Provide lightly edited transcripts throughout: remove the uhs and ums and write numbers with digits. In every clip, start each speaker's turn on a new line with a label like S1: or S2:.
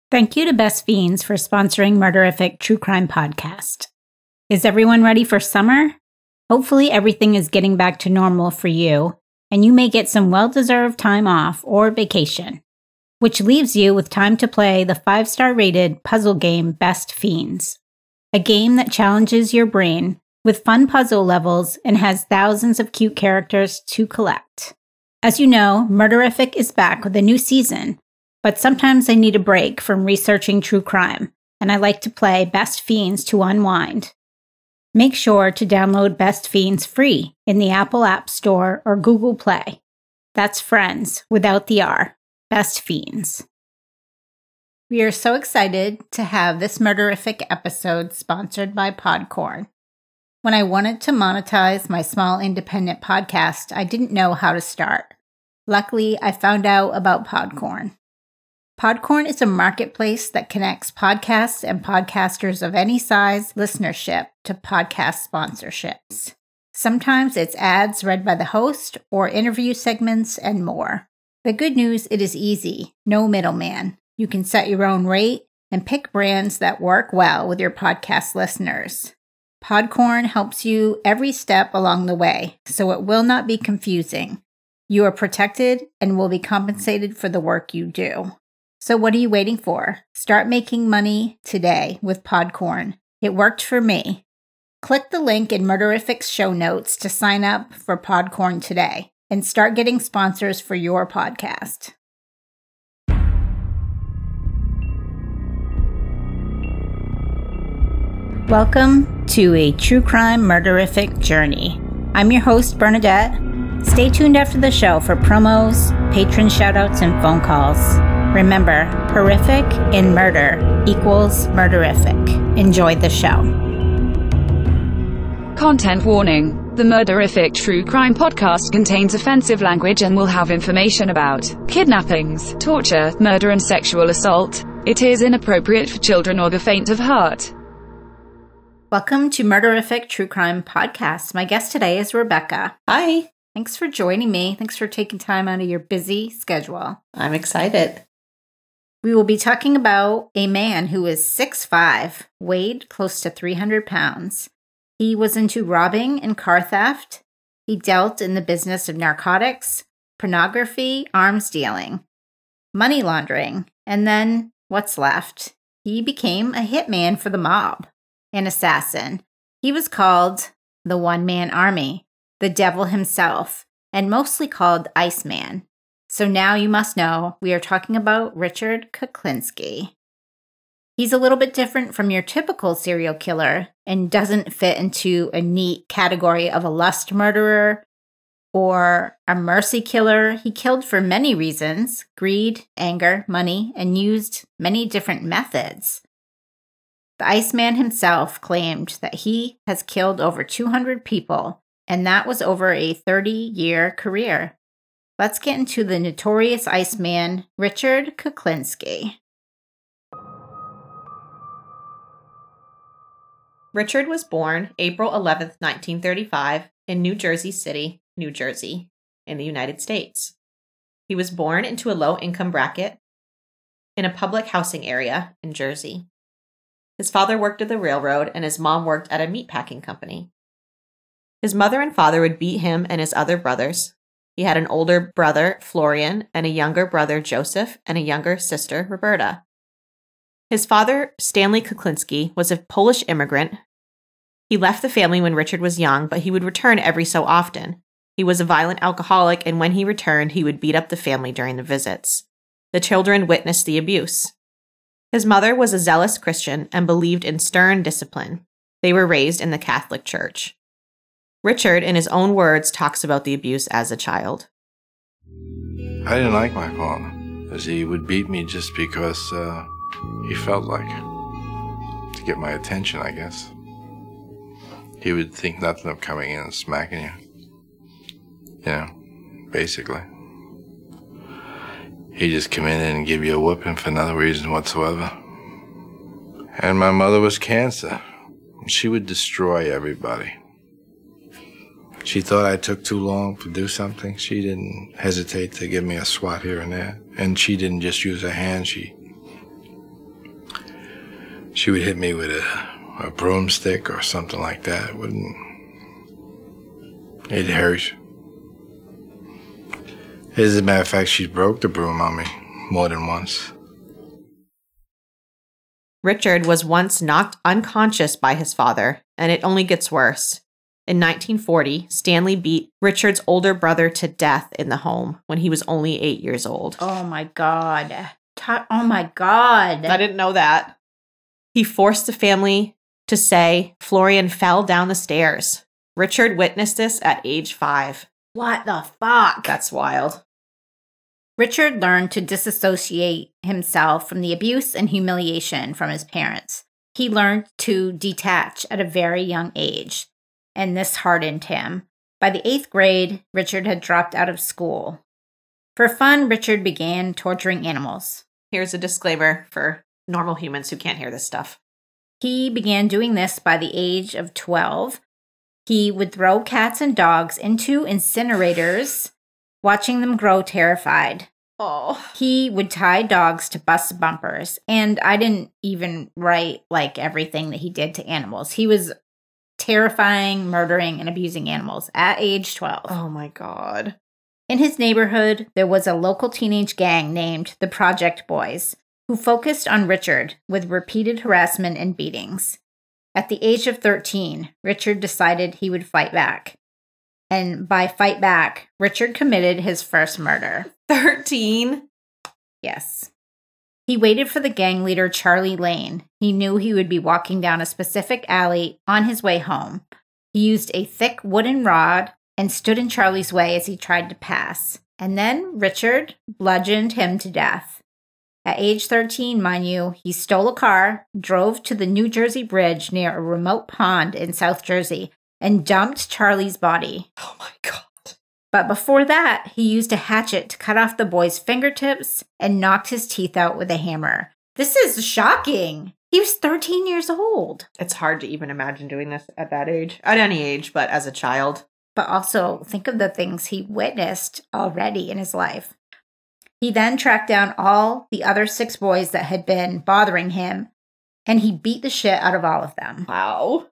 S1: Thank you to Best Fiends for sponsoring Murderific True Crime Podcast. Is everyone ready for summer? Hopefully everything is getting back to normal for you, and you may get some well-deserved time off or vacation, which leaves you with time to play the 5-star rated puzzle game Best Fiends, a game that challenges your brain with fun puzzle levels and has thousands of cute characters to collect. As you know, Murderific is back with a new season, but sometimes I need a break from researching true crime, and I like to play Best Fiends to unwind. Make sure to download Best Fiends free in the Apple App Store or Google Play. That's Friends without the R. Best Fiends. We are so excited to have this Murderific episode sponsored by Podcorn. When I wanted to monetize my small independent podcast, I didn't know how to start. Luckily, I found out about Podcorn. Podcorn is a marketplace that connects podcasts and podcasters of any size listenership to podcast sponsorships. Sometimes it's ads read by the host or interview segments and more. The good news, it is easy, no middleman. You can set your own rate and pick brands that work well with your podcast listeners. Podcorn helps you every step along the way, so it will not be confusing. You are protected and will be compensated for the work you do. So what are you waiting for? Start making money today with Podcorn. It worked for me. Click the link in Murderific's show notes to sign up for Podcorn today and start getting sponsors for your podcast. Welcome to a true crime murderific journey. I'm your host, Bernadette. Stay tuned after the show for promos, patron shoutouts, and phone calls. Remember, horrific in murder equals murderific. Enjoy the show.
S2: Content warning. The Murderific True Crime Podcast contains offensive language and will have information about kidnappings, torture, murder, and sexual assault. It is inappropriate for children or the faint of heart.
S1: Welcome to Murderific True Crime Podcast. My guest today is Rebecca.
S3: Hi.
S1: Thanks for joining me. Thanks for taking time out of your busy schedule.
S3: I'm excited.
S1: We will be talking about a man who is 6'5", weighed close to 300 pounds. He was into robbing and car theft. He dealt in the business of narcotics, pornography, arms dealing, money laundering, and then what's left? He became a hitman for the mob, an assassin. He was called the One-Man Army, the devil himself, and mostly called Iceman. So now you must know we are talking about Richard Kuklinski. He's a little bit different from your typical serial killer and doesn't fit into a neat category of a lust murderer or a mercy killer. He killed for many reasons: greed, anger, money, and used many different methods. The Iceman himself claimed that he has killed over 200 people, and that was over a 30-year career. Let's get into the notorious Iceman, Richard Kuklinski.
S3: Richard was born April 11th, 1935, in New Jersey City, New Jersey, in the United States. He was born into a low-income bracket in a public housing area in Jersey. His father worked at the railroad, and his mom worked at a meatpacking company. His mother and father would beat him and his other brothers. He had an older brother, Florian, and a younger brother, Joseph, and a younger sister, Roberta. His father, Stanley Kuklinski, was a Polish immigrant. He left the family when Richard was young, but he would return every so often. He was a violent alcoholic, and when he returned, he would beat up the family during the visits. The children witnessed the abuse. His mother was a zealous Christian and believed in stern discipline. They were raised in the Catholic Church. Richard, in his own words, talks about the abuse as a child.
S4: I didn't like my father, as he would beat me just because he felt like it, to get my attention, I guess. He would think nothing of coming in and smacking you, basically. He'd just come in and give you a whooping for no reason whatsoever. And my mother was cancer. She would destroy everybody. She thought I took too long to do something. She didn't hesitate to give me a swat here and there. And she didn't just use her hand. She she would hit me with a broomstick or something like that. It hurt. As a matter of fact, she broke the broom on me more than once.
S3: Richard was once knocked unconscious by his father, and it only gets worse. In 1940, Stanley beat Richard's older brother to death in the home when he was only 8 years old.
S1: Oh my God. Oh my God.
S3: I didn't know that. He forced the family to say Florian fell down the stairs. Richard witnessed this at age 5.
S1: What the fuck?
S3: That's wild.
S1: Richard learned to disassociate himself from the abuse and humiliation from his parents. He learned to detach at a very young age, and this hardened him. By the 8th grade, Richard had dropped out of school. For fun, Richard began torturing animals.
S3: Here's a disclaimer for normal humans who can't hear this stuff.
S1: He began doing this by the age of 12. He would throw cats and dogs into incinerators, watching them grow terrified.
S3: Oh.
S1: He would tie dogs to bus bumpers, and I didn't even write everything that he did to animals. He was terrifying, murdering, and abusing animals at age 12.
S3: Oh my God.
S1: In his neighborhood, there was a local teenage gang named the Project Boys, who focused on Richard with repeated harassment and beatings. At the age of 13, Richard decided he would fight back. And by fight back, Richard committed his first murder.
S3: 13?
S1: Yes. He waited for the gang leader, Charlie Lane. He knew he would be walking down a specific alley on his way home. He used a thick wooden rod and stood in Charlie's way as he tried to pass. And then Richard bludgeoned him to death. At age 13, mind you, he stole a car, drove to the New Jersey Bridge near a remote pond in South Jersey, and dumped Charlie's body.
S3: Oh my God.
S1: But before that, he used a hatchet to cut off the boy's fingertips and knocked his teeth out with a hammer. This is shocking. He was 13 years old.
S3: It's hard to even imagine doing this at that age. At any age, but as a child.
S1: But also, think of the things he witnessed already in his life. He then tracked down all the other 6 boys that had been bothering him, and he beat the shit out of all of them.
S3: Wow.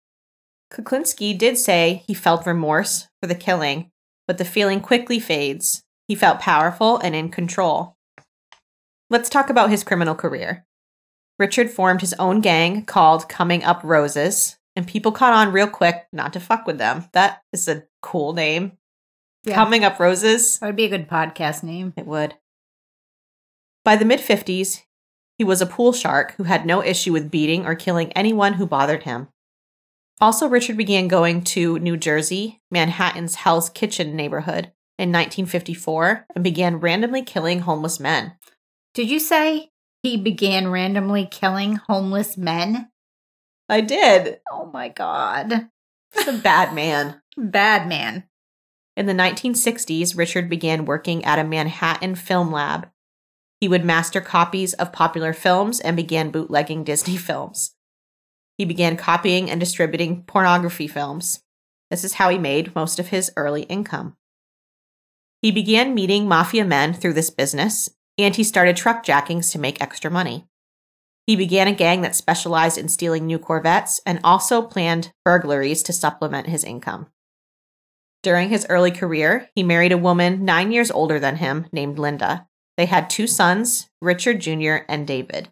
S3: Kuklinski did say he felt remorse for the killing, but the feeling quickly fades. He felt powerful and in control. Let's talk about his criminal career. Richard formed his own gang called Coming Up Roses, and people caught on real quick not to fuck with them. That is a cool name. Yeah. Coming Up Roses.
S1: That would be a good podcast name.
S3: It would. By the mid-50s, he was a pool shark who had no issue with beating or killing anyone who bothered him. Also, Richard began going to New Jersey, Manhattan's Hell's Kitchen neighborhood, in 1954 and began randomly killing homeless men.
S1: Did you say he began randomly killing homeless men?
S3: I did.
S1: Oh my God.
S3: He's a bad man.
S1: Bad man.
S3: In the 1960s, Richard began working at a Manhattan film lab. He would master copies of popular films and began bootlegging Disney films. He began copying and distributing pornography films. This is how he made most of his early income. He began meeting mafia men through this business, and he started truck jackings to make extra money. He began a gang that specialized in stealing new Corvettes and also planned burglaries to supplement his income. During his early career, he married a woman 9 years older than him named Linda. They had 2 sons, Richard Jr. and David.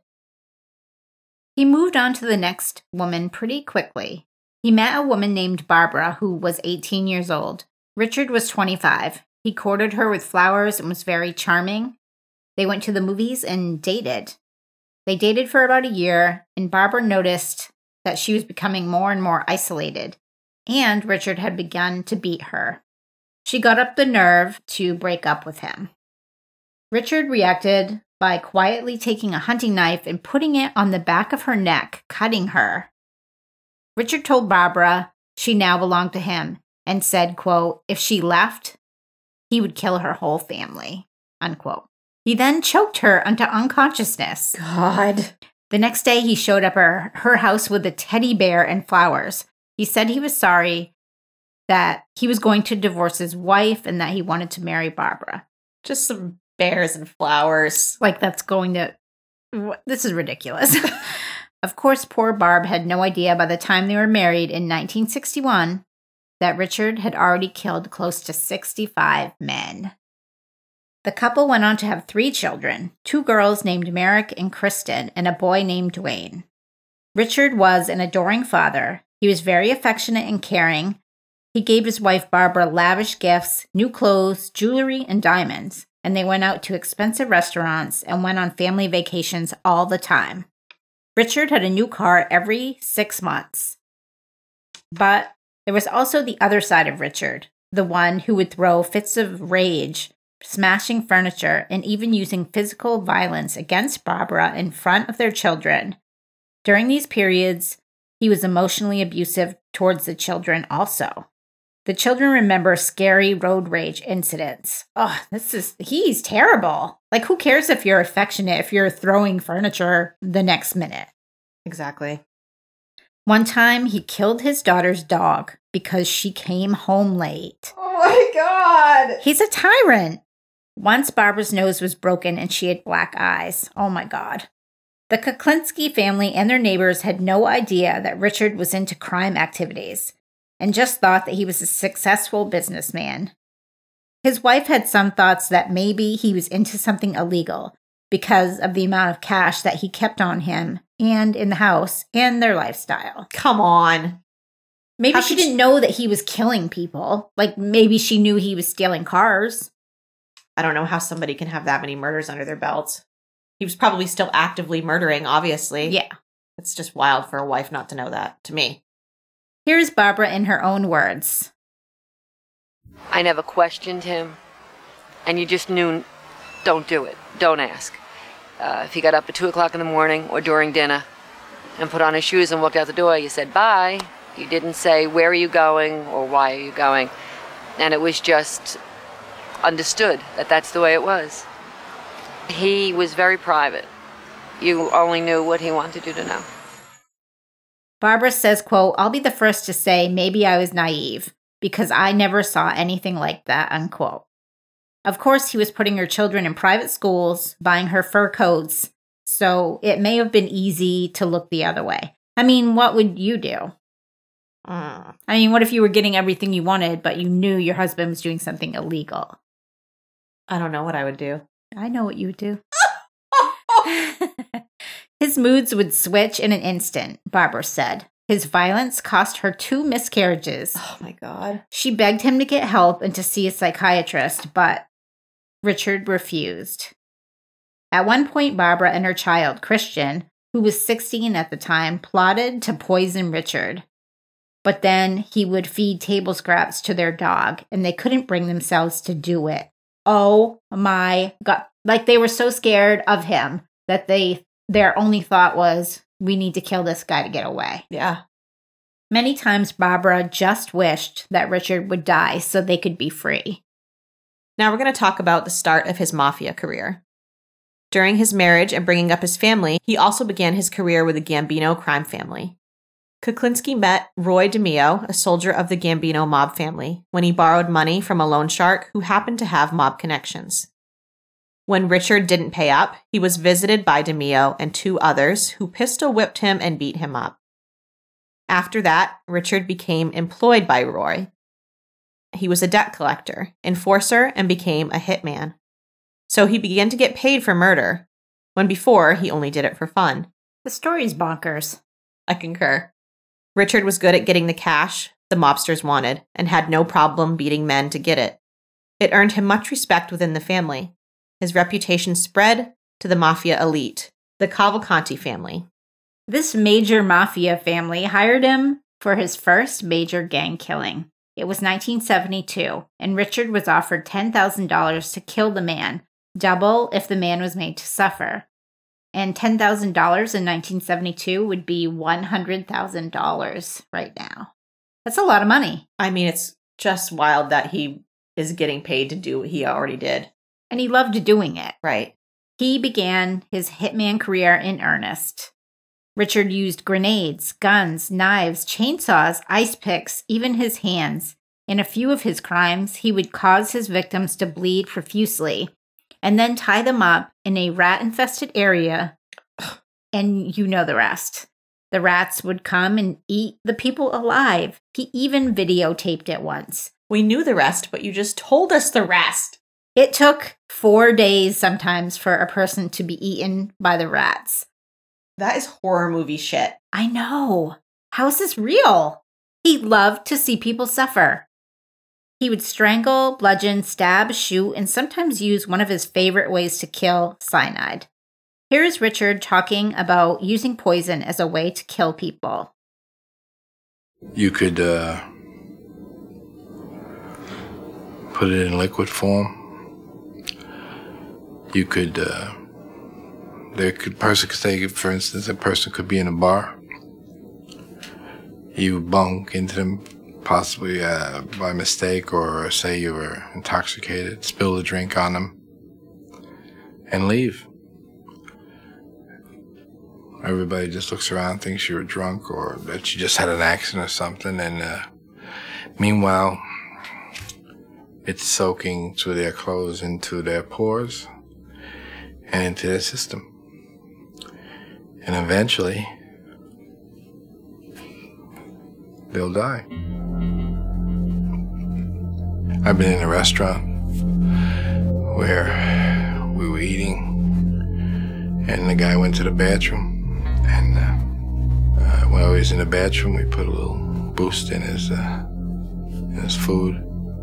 S1: He moved on to the next woman pretty quickly. He met a woman named Barbara who was 18 years old. Richard was 25. He courted her with flowers and was very charming. They went to the movies and dated. They dated for about a year, and Barbara noticed that she was becoming more and more isolated, and Richard had begun to beat her. She got up the nerve to break up with him. Richard reacted by quietly taking a hunting knife and putting it on the back of her neck, cutting her. Richard told Barbara she now belonged to him and said, quote, if she left, he would kill her whole family, unquote. He then choked her into unconsciousness.
S3: God.
S1: The next day, he showed up at her house with a teddy bear and flowers. He said he was sorry, that he was going to divorce his wife, and that he wanted to marry Barbara.
S3: Just some bears and flowers.
S1: Like that's going to... This is ridiculous. Of course, poor Barb had no idea by the time they were married in 1961 that Richard had already killed close to 65 men. The couple went on to have 3 children, 2 girls named Merrick and Kristen, and a boy named Dwayne. Richard was an adoring father. He was very affectionate and caring. He gave his wife Barbara lavish gifts, new clothes, jewelry, and diamonds, and they went out to expensive restaurants and went on family vacations all the time. Richard had a new car every 6 months. But there was also the other side of Richard, the one who would throw fits of rage, smashing furniture, and even using physical violence against Barbara in front of their children. During these periods, he was emotionally abusive towards the children also. The children remember scary road rage incidents. Oh, he's terrible. Like, who cares if you're affectionate if you're throwing furniture the next minute?
S3: Exactly.
S1: One time, he killed his daughter's dog because she came home late.
S3: Oh my God.
S1: He's a tyrant. Once Barbara's nose was broken and she had black eyes. Oh my God. The Kuklinski family and their neighbors had no idea that Richard was into crime activities and just thought that he was a successful businessman. His wife had some thoughts that maybe he was into something illegal because of the amount of cash that he kept on him and in the house and their lifestyle.
S3: Come on.
S1: Maybe she didn't know that he was killing people. Like, maybe she knew he was stealing cars.
S3: I don't know how somebody can have that many murders under their belts. He was probably still actively murdering, obviously.
S1: Yeah.
S3: It's just wild for a wife not to know that, to me.
S1: Here's Barbara in her own words.
S5: I never questioned him, and you just knew, don't do it, don't ask. If he got up at 2 o'clock in the morning or during dinner and put on his shoes and walked out the door, you said bye. You didn't say, where are you going or why are you going? And it was just understood that that's the way it was. He was very private. You only knew what he wanted you to know.
S1: Barbara says, quote, I'll be the first to say maybe I was naive because I never saw anything like that, unquote. Of course, he was putting her children in private schools, buying her fur coats, so it may have been easy to look the other way. I mean, what would you do? I mean, what if you were getting everything you wanted, but you knew your husband was doing something illegal?
S3: I don't know what I would do.
S1: I know what you would do. His moods would switch in an instant, Barbara said. His violence cost her 2 miscarriages.
S3: Oh my God.
S1: She begged him to get help and to see a psychiatrist, but Richard refused. At one point, Barbara and her child, Christian, who was 16 at the time, plotted to poison Richard. But then he would feed table scraps to their dog, and they couldn't bring themselves to do it. Oh my God. Like, they were so scared of him that their only thought was, we need to kill this guy to get away.
S3: Yeah.
S1: Many times Barbara just wished that Richard would die so they could be free.
S3: Now we're going to talk about the start of his mafia career. During his marriage and bringing up his family, he also began his career with the Gambino crime family. Kuklinski met Roy DeMeo, a soldier of the Gambino mob family, when he borrowed money from a loan shark who happened to have mob connections. When Richard didn't pay up, he was visited by DeMeo and 2 others who pistol whipped him and beat him up. After that, Richard became employed by Roy. He was a debt collector, enforcer, and became a hitman. So he began to get paid for murder, when before he only did it for fun.
S1: The story's bonkers.
S3: I concur. Richard was good at getting the cash the mobsters wanted and had no problem beating men to get it. It earned him much respect within the family. His reputation spread to the mafia elite, the Cavalcanti family.
S1: This major mafia family hired him for his first major gang killing. It was 1972, and Richard was offered $10,000 to kill the man, double if the man was made to suffer. And $10,000 in 1972 would be $100,000 right now. That's a lot of money.
S3: I mean, it's just wild that he is getting paid to do what he already did.
S1: And he loved doing it.
S3: Right.
S1: He began his hitman career in earnest. Richard used grenades, guns, knives, chainsaws, ice picks, even his hands. In a few of his crimes, he would cause his victims to bleed profusely and then tie them up in a rat-infested area, and you know the rest. The rats would come and eat the people alive. He even videotaped it once.
S3: We knew the rest, but you just told us the rest.
S1: It took 4 days sometimes for a person to be eaten by the rats.
S3: That is horror movie shit.
S1: I know. How is this real? He loved to see people suffer. He would strangle, bludgeon, stab, shoot, and sometimes use one of his favorite ways to kill, cyanide. Here is Richard talking about using poison as a way to kill people.
S4: You could put it in liquid form. You could, person could say, for instance, a person could be in a bar. You bunk into them, possibly by mistake, or say you were intoxicated, spill the drink on them, and leave. Everybody just looks around, thinks you were drunk or that you just had an accident or something, and meanwhile, it's soaking through their clothes into their pores and into their system. And eventually, they'll die. I've been in a restaurant where we were eating and the guy went to the bathroom, and while he was in the bathroom, we put a little boost in his food,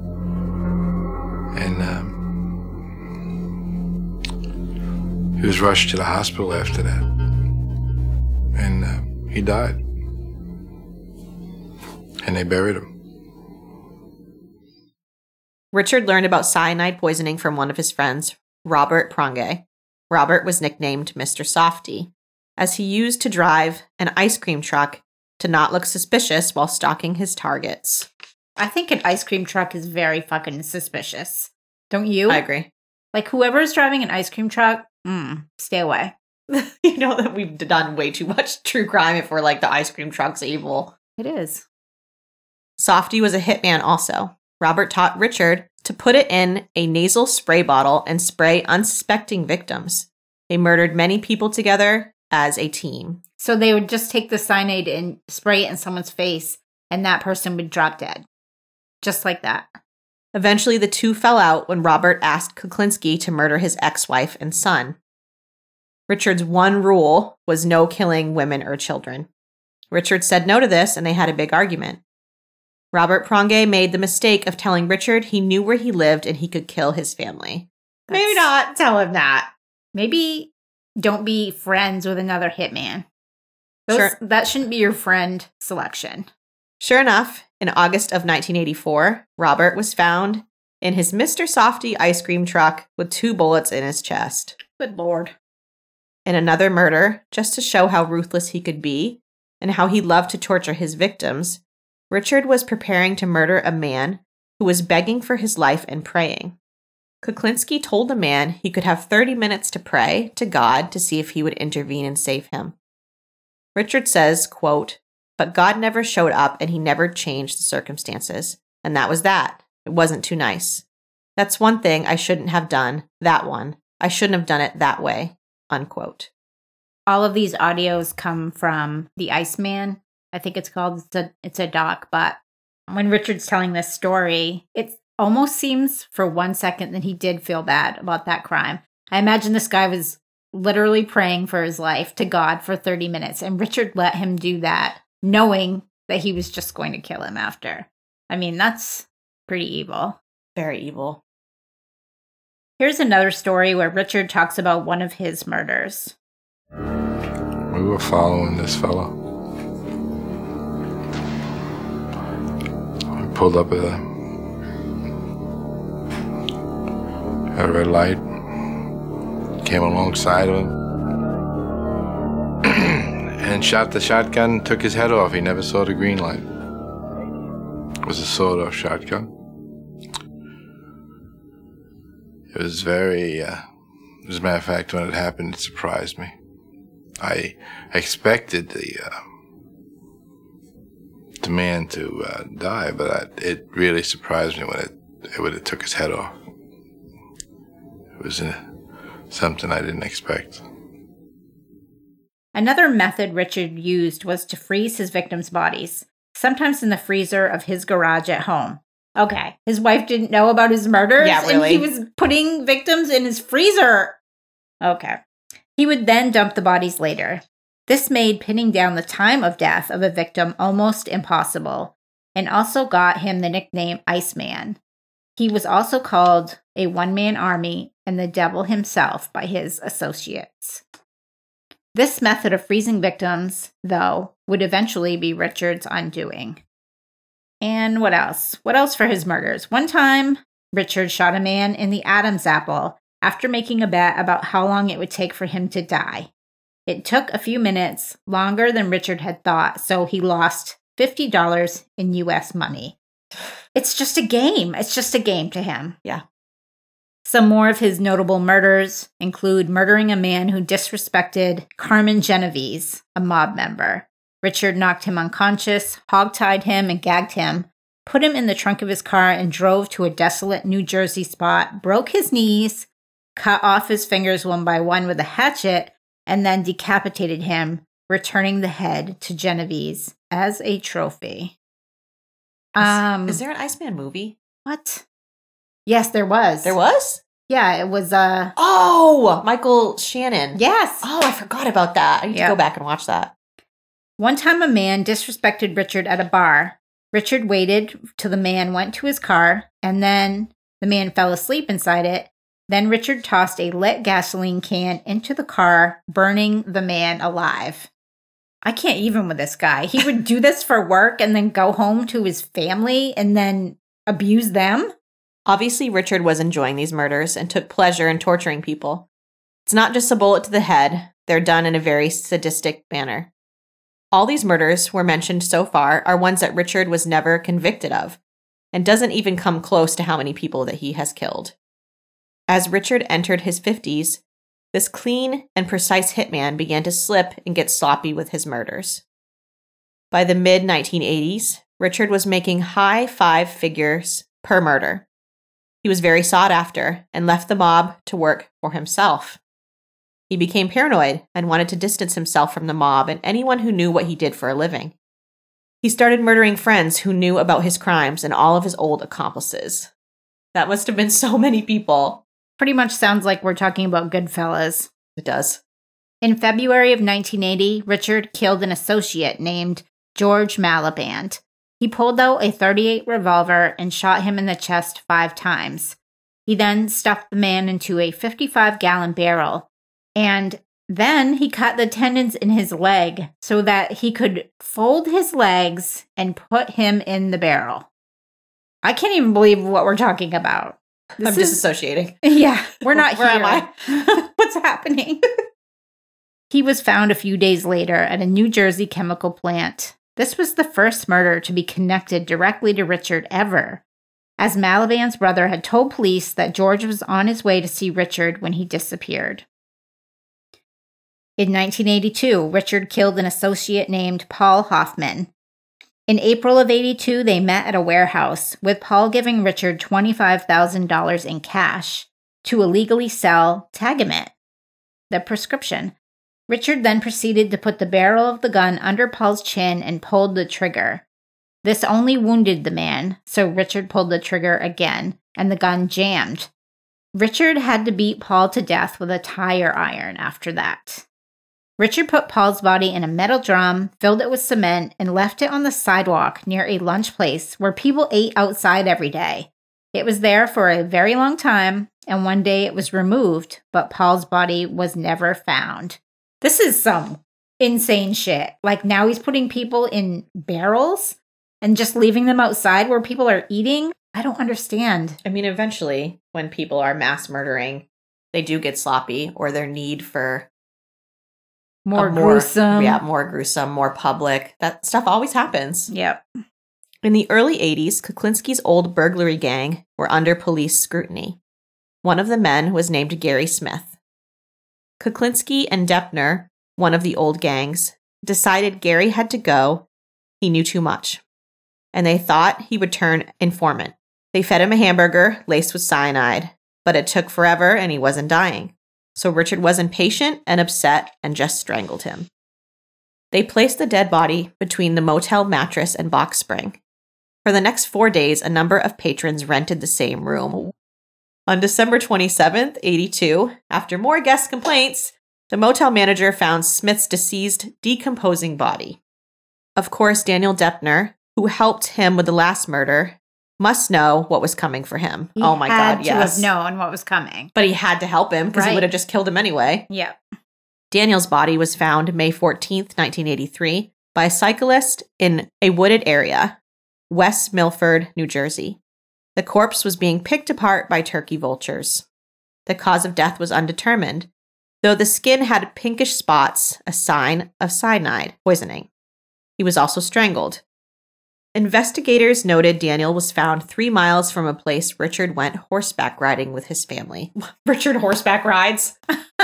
S4: and he was rushed to the hospital after that, and he died, and they buried him.
S3: Richard learned about cyanide poisoning from one of his friends, Robert Pronge. Robert was nicknamed Mr. Softy, as he used to drive an ice cream truck to not look suspicious while stalking his targets.
S1: I think an ice cream truck is very fucking suspicious. Don't you?
S3: I agree.
S1: Like, whoever is driving an ice cream truck, stay away.
S3: You know that we've done way too much true crime if we're like, the ice cream truck's evil.
S1: It is.
S3: Softy was a hitman also. Robert taught Richard to put it in a nasal spray bottle and spray unsuspecting victims. They murdered many people together as a team.
S1: So they would just take the cyanide and spray it in someone's face, and that person would drop dead. Just like that.
S3: Eventually, the two fell out when Robert asked Kuklinski to murder his ex-wife and son. Richard's one rule was no killing women or children. Richard said no to this, and they had a big argument. Robert Pronge made the mistake of telling Richard he knew where he lived and he could kill his family. Maybe not tell him that.
S1: Maybe don't be friends with another hitman.
S3: Sure.
S1: That shouldn't be your friend selection.
S3: Sure enough, in August of 1984, Robert was found in his Mr. Softy ice cream truck with 2 bullets in his chest.
S1: Good Lord.
S3: In another murder, just to show how ruthless he could be and how he loved to torture his victims, Richard was preparing to murder a man who was begging for his life and praying. Kuklinski told the man he could have 30 minutes to pray to God to see if he would intervene and save him. Richard says, quote, "But God never showed up and he never changed the circumstances. And that was that. It wasn't too nice. That's one thing I shouldn't have done. That one. I shouldn't have done it that way." Unquote.
S1: All of these audios come from The Iceman. I think it's called, it's a doc, but when Richard's telling this story, it almost seems for 1 second that he did feel bad about that crime. I imagine this guy was literally praying for his life to God for 30 minutes, and Richard let him do that, knowing that he was just going to kill him after. I mean, that's pretty evil.
S3: Very evil.
S1: Here's another story where Richard talks about one of his murders.
S4: We were following this fellow. We pulled up at a red light, came alongside of him, and shot the shotgun, took his head off. He never saw the green light. It was a sawed-off shotgun. It was very, as a matter of fact, when it happened, it surprised me. I expected the man to die, but it really surprised me when it took his head off. It was something I didn't expect.
S1: Another method Richard used was to freeze his victims' bodies, sometimes in the freezer of his garage at home. Okay, his wife didn't know about his murders,
S3: Yeah, really?
S1: and he was putting victims in his freezer. Okay. He would then dump the bodies later. This made pinning down the time of death of a victim almost impossible, and also got him the nickname Iceman. He was also called a one-man army and the devil himself by his associates. This method of freezing victims, though, would eventually be Richard's undoing. And what else? What else for his murders? One time, Richard shot a man in the Adam's apple after making a bet about how long it would take for him to die. It took a few minutes, longer than Richard had thought, so he lost $50 in U.S. money. It's just a game. It's just a game to him.
S3: Yeah.
S1: Some more of his notable murders include murdering a man who disrespected Carmen Genovese, a mob member. Richard knocked him unconscious, hogtied him and gagged him, put him in the trunk of his car and drove to a desolate New Jersey spot, broke his knees, cut off his fingers one by one with a hatchet, and then decapitated him, returning the head to Genovese as a trophy.
S3: Is there an Iceman movie?
S1: What? Yes, there was.
S3: There was?
S1: Yeah, it was,
S3: Oh, Michael Shannon.
S1: Yes.
S3: Oh, I forgot about that. I need to go back and watch that.
S1: One time a man disrespected Richard at a bar. Richard waited till the man went to his car, and then the man fell asleep inside it. Then Richard tossed a lit gasoline can into the car, burning the man alive. I can't even with this guy. He would do this for work and then go home to his family and then abuse them.
S3: Obviously, Richard was enjoying these murders and took pleasure in torturing people. It's not just a bullet to the head. They're done in a very sadistic manner. All these murders were mentioned so far are ones that Richard was never convicted of, and doesn't even come close to how many people that he has killed. As Richard entered his 50s, this clean and precise hitman began to slip and get sloppy with his murders. By the mid-1980s, Richard was making high 5 figures per murder. He was very sought after and left the mob to work for himself. He became paranoid and wanted to distance himself from the mob and anyone who knew what he did for a living. He started murdering friends who knew about his crimes and all of his old accomplices. That must have been so many people.
S1: Pretty much sounds like we're talking about Goodfellas.
S3: It does.
S1: In February of 1980, Richard killed an associate named George Maliband. He pulled out a .38 revolver and shot him in the chest 5 times. He then stuffed the man into a 55-gallon barrel, and then he cut the tendons in his leg so that he could fold his legs and put him in the barrel. I can't even believe what we're talking about.
S3: I'm disassociating.
S1: Yeah, we're not here.
S3: Where am I?
S1: What's happening? He was found a few days later at a New Jersey chemical plant. This was the first murder to be connected directly to Richard ever, as Maliband's brother had told police that George was on his way to see Richard when he disappeared. In 1982, Richard killed an associate named Paul Hoffman. In April of 82, they met at a warehouse, with Paul giving Richard $25,000 in cash to illegally sell Tagamet, the prescription. Richard then proceeded to put the barrel of the gun under Paul's chin and pulled the trigger. This only wounded the man, so Richard pulled the trigger again, and the gun jammed. Richard had to beat Paul to death with a tire iron after that. Richard put Paul's body in a metal drum, filled it with cement, and left it on the sidewalk near a lunch place where people ate outside every day. It was there for a very long time, and one day it was removed, but Paul's body was never found. This is some insane shit. Like, now he's putting people in barrels and just leaving them outside where people are eating? I don't understand.
S3: I mean, eventually, when people are mass murdering, they do get sloppy, or their need for
S1: more gruesome.
S3: Yeah, more gruesome, more public. That stuff always happens.
S1: Yep.
S3: In the early 80s, Kuklinski's old burglary gang were under police scrutiny. One of the men was named Gary Smith. Kuklinski and Deppner, one of the old gangs, decided Gary had to go. He knew too much. And they thought he would turn informant. They fed him a hamburger laced with cyanide, but it took forever and he wasn't dying. So Richard was impatient and upset and just strangled him. They placed the dead body between the motel mattress and box spring. For the next 4 days, a number of patrons rented the same room. On December 27th, 82, after more guest complaints, the motel manager found Smith's deceased, decomposing body. Of course, Daniel Deppner, who helped him with the last murder, must know what was coming for him.
S1: He
S3: oh my God, yes.
S1: He had to have known what was coming.
S3: But he had to help him because he would have just killed him anyway.
S1: Yeah.
S3: Daniel's body was found May 14th, 1983, by a cyclist in a wooded area, West Milford, New Jersey. The corpse was being picked apart by turkey vultures. The cause of death was undetermined, though the skin had pinkish spots, a sign of cyanide poisoning. He was also strangled. Investigators noted Daniel was found 3 miles from a place Richard went horseback riding with his family. Richard horseback rides?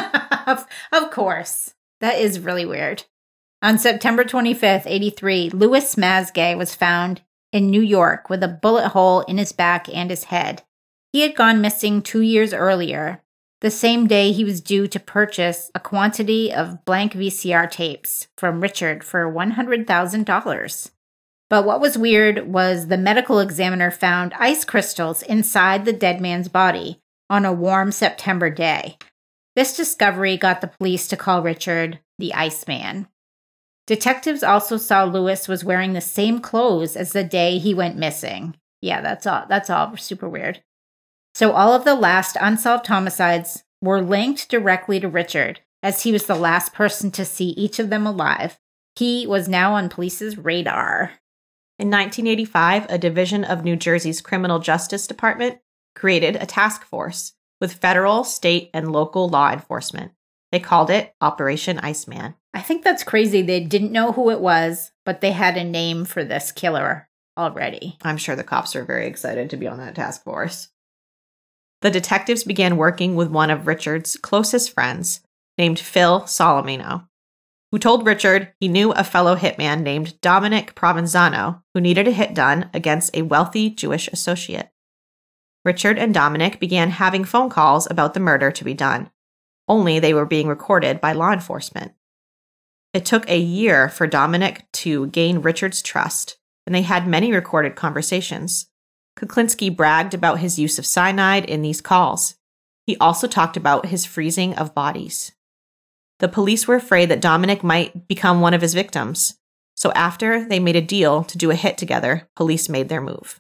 S1: Of course. That is really weird. On September 25th, 83, Louis Masgay was found in New York with a bullet hole in his back and his head. He had gone missing 2 years earlier, the same day he was due to purchase a quantity of blank VCR tapes from Richard for $100,000. But what was weird was the medical examiner found ice crystals inside the dead man's body on a warm September day. This discovery got the police to call Richard the Iceman. Detectives also saw Louis was wearing the same clothes as the day he went missing. Yeah, that's all super weird. So all of the last unsolved homicides were linked directly to Richard, as he was the last person to see each of them alive. He was now on police's radar.
S3: In 1985, a division of New Jersey's Criminal Justice Department created a task force with federal, state, and local law enforcement. They called it Operation Iceman.
S1: I think that's crazy. They didn't know who it was, but they had a name for this killer already.
S3: I'm sure the cops are very excited to be on that task force. The detectives began working with one of Richard's closest friends, named Phil Solomino, who told Richard he knew a fellow hitman named Dominic Provenzano who needed a hit done against a wealthy Jewish associate. Richard and Dominic began having phone calls about the murder to be done, only they were being recorded by law enforcement. It took a year for Dominic to gain Richard's trust, and they had many recorded conversations. Kuklinski bragged about his use of cyanide in these calls. He also talked about his freezing of bodies. The police were afraid that Dominic might become one of his victims, so after they made a deal to do a hit together, police made their move.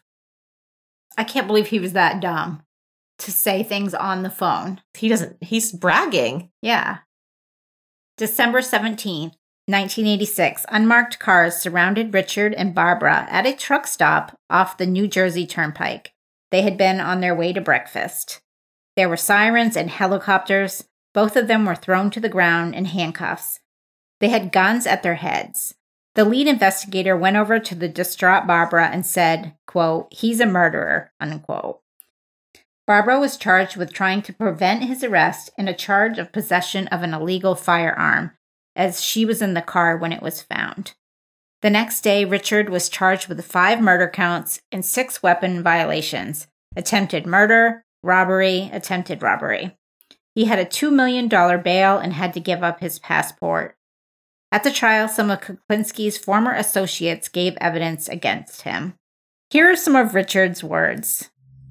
S1: I can't believe he was that dumb to say things on the phone.
S3: He's bragging.
S1: Yeah. December 17th, 1986, unmarked cars surrounded Richard and Barbara at a truck stop off the New Jersey Turnpike. They had been on their way to breakfast. There were sirens and helicopters. Both of them were thrown to the ground in handcuffs. They had guns at their heads. The lead investigator went over to the distraught Barbara and said, quote, "He's a murderer," unquote. Barbara was charged with trying to prevent his arrest and a charge of possession of an illegal firearm, as she was in the car when it was found. The next day, Richard was charged with 5 murder counts and 6 weapon violations: attempted murder, robbery, attempted robbery. He had a $2 million bail and had to give up his passport. At the trial, some of Kuklinski's former associates gave evidence against him. Here are some of Richard's words.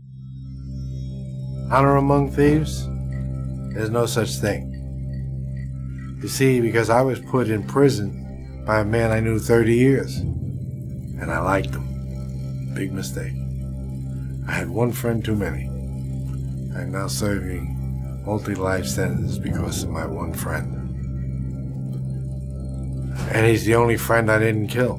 S6: Honor among thieves? There's no such thing. You see, because I was put in prison by a man I knew 30 years, and I liked him. Big mistake. I had one friend too many. I'm now serving multi-life sentences because of my one friend. And he's the only friend I didn't kill.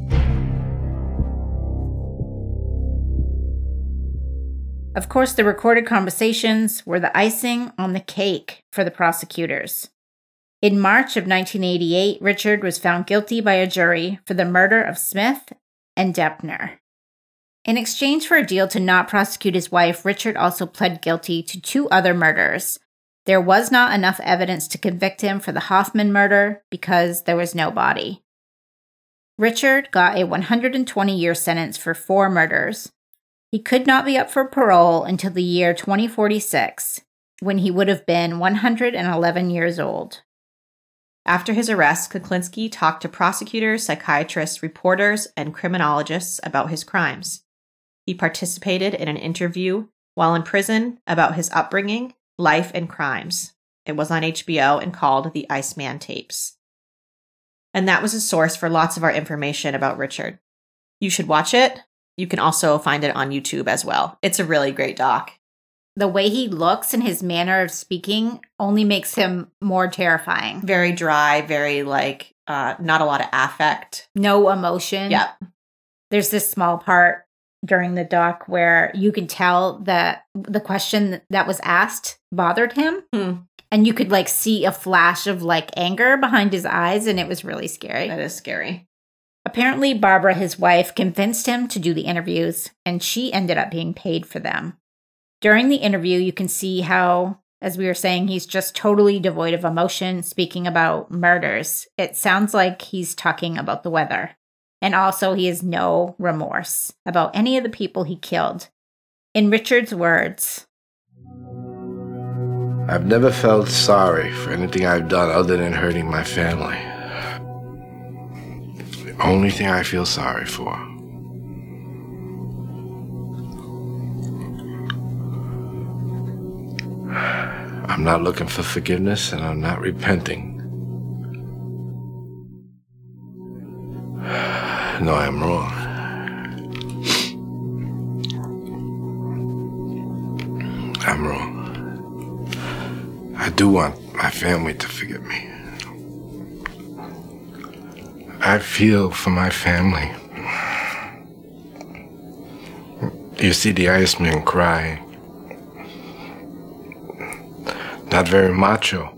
S1: Of course, the recorded conversations were the icing on the cake for the prosecutors. In March of 1988, Richard was found guilty by a jury for the murder of Smith and Deppner. In exchange for a deal to not prosecute his wife, Richard also pled guilty to 2 other murders. There was not enough evidence to convict him for the Hoffman murder because there was no body. Richard got a 120-year sentence for 4 murders. He could not be up for parole until the year 2046, when he would have been 111 years old.
S3: After his arrest, Kuklinski talked to prosecutors, psychiatrists, reporters, and criminologists about his crimes. He participated in an interview while in prison about his upbringing, life, and crimes. It was on HBO and called The Iceman Tapes. And that was a source for lots of our information about Richard. You should watch it. You can also find it on YouTube as well. It's a really great doc.
S1: The way he looks and his manner of speaking only makes him more terrifying.
S3: Very dry, very not a lot of affect.
S1: No emotion.
S3: Yep.
S1: There's this small part during the doc where you can tell that the question that was asked bothered him. And you could see a flash of anger behind his eyes, and it was really scary.
S3: That is scary.
S1: Apparently, Barbara, his wife, convinced him to do the interviews, and she ended up being paid for them. During the interview, you can see how, as we were saying, he's just totally devoid of emotion, speaking about murders. It sounds like he's talking about the weather. And also, he has no remorse about any of the people he killed. In Richard's words,
S4: I've never felt sorry for anything I've done other than hurting my family. It's the only thing I feel sorry for. I'm not looking for forgiveness, and I'm not repenting. No, I'm wrong. I'm wrong. I do want my family to forgive me. I feel for my family. You see the Iceman cry. Not very macho.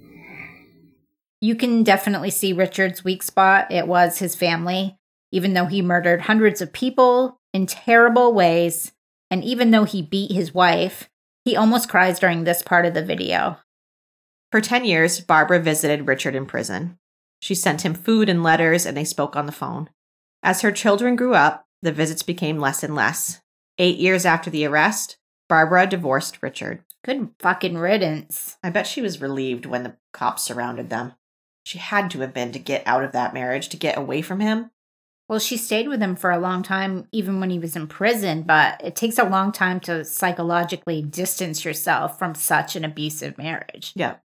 S1: you can definitely see Richard's weak spot. It was his family. Even though he murdered hundreds of people in terrible ways, and even though he beat his wife, he almost cries during this part of the video.
S3: For 10 years, Barbara visited Richard in prison. She sent him food and letters, and they spoke on the phone. As her children grew up, the visits became less and less. 8 years after the arrest, Barbara divorced Richard.
S1: Good fucking riddance.
S3: I bet she was relieved when the cops surrounded them. She had to have been to get out of that marriage, to get away from him.
S1: Well, she stayed with him for a long time, even when he was in prison, but it takes a long time to psychologically distance yourself from such an abusive marriage.
S3: Yeah.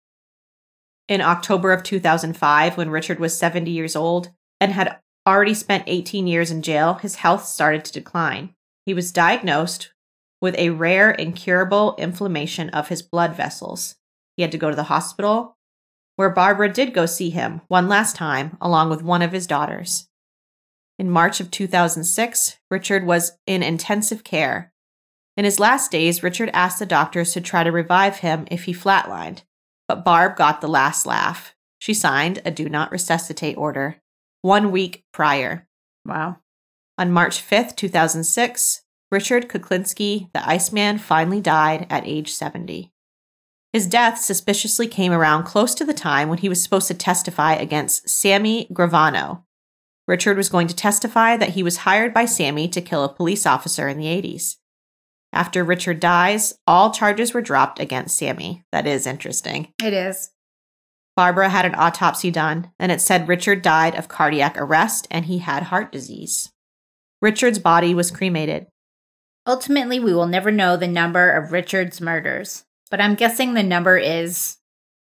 S3: In October of 2005, when Richard was 70 years old and had already spent 18 years in jail, his health started to decline. He was diagnosed with a rare, incurable inflammation of his blood vessels. He had to go to the hospital, where Barbara did go see him one last time, along with one of his daughters. In March of 2006, Richard was in intensive care. In his last days, Richard asked the doctors to try to revive him if he flatlined, but Barb got the last laugh. She signed a do not resuscitate order 1 week prior.
S1: Wow.
S3: On March 5th, 2006, Richard Kuklinski, the Iceman, finally died at age 70. His death suspiciously came around close to the time when he was supposed to testify against Sammy Gravano. Richard was going to testify that he was hired by Sammy to kill a police officer in the 80s. After Richard dies, all charges were dropped against Sammy. That is interesting.
S1: It is.
S3: Barbara had an autopsy done, and it said Richard died of cardiac arrest and he had heart disease. Richard's body was cremated.
S1: Ultimately, we will never know the number of Richard's murders, but I'm guessing the number is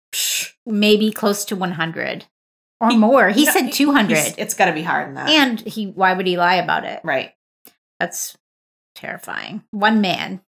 S1: maybe close to 100 or more. He said 200.
S3: It's got to be higher than that.
S1: And why would he lie about it?
S3: Right.
S1: That's terrifying. One man.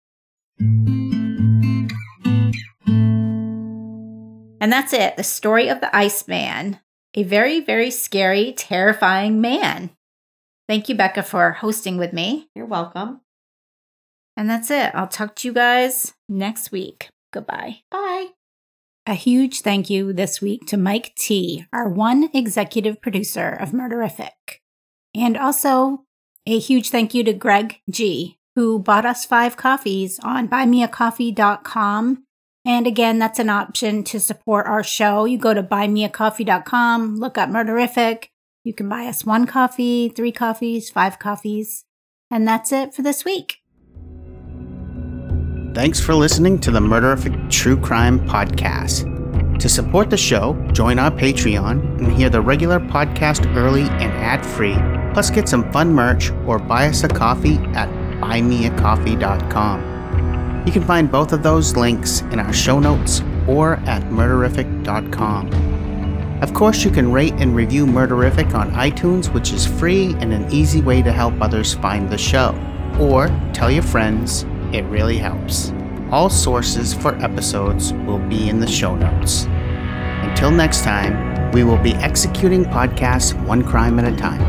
S1: And that's it. The story of the Iceman. A very, very scary, terrifying man. Thank you, Becca, for hosting with me.
S3: You're welcome.
S1: And that's it. I'll talk to you guys next week. Goodbye.
S3: Bye.
S1: A huge thank you this week to Mike T., our one executive producer of Murderific. And also a huge thank you to Greg G., who bought us 5 coffees on buymeacoffee.com. And again, that's an option to support our show. You go to buymeacoffee.com, look up Murderific. You can buy us 1 coffee, 3 coffees, 5 coffees. And that's it for this week.
S7: Thanks for listening to the Murderific True Crime Podcast. To support the show, join our Patreon and hear the regular podcast early and ad-free, plus get some fun merch or buy us a coffee at buymeacoffee.com. You can find both of those links in our show notes or at murderific.com. Of course, you can rate and review Murderific on iTunes, which is free and an easy way to help others find the show. Or tell your friends, it really helps. All sources for episodes will be in the show notes. Until next time, we will be executing podcasts one crime at a time.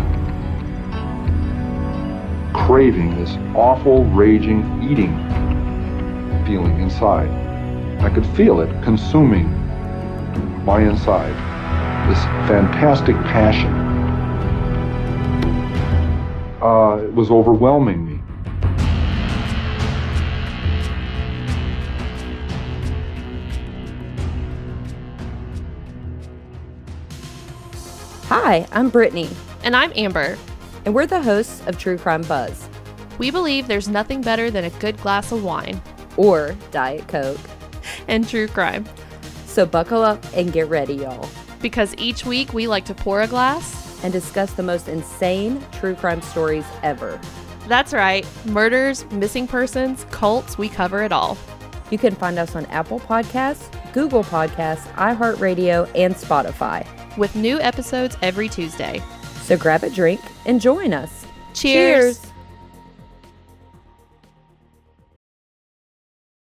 S8: Craving this awful, raging, eating feeling inside. I could feel it consuming my inside. This fantastic passion. It was overwhelming me.
S9: Hi, I'm Brittany.
S10: And I'm Amber.
S9: And we're the hosts of True Crime Buzz.
S10: We believe there's nothing better than a good glass of wine.
S9: Or Diet Coke.
S10: And true crime.
S9: So buckle up and get ready, y'all.
S10: Because each week we like to pour a glass
S9: and discuss the most insane true crime stories ever.
S10: That's right. Murders, missing persons, cults, we cover it all.
S9: You can find us on Apple Podcasts, Google Podcasts, iHeartRadio, and Spotify.
S10: With new episodes every Tuesday.
S9: So grab a drink and join us.
S10: Cheers.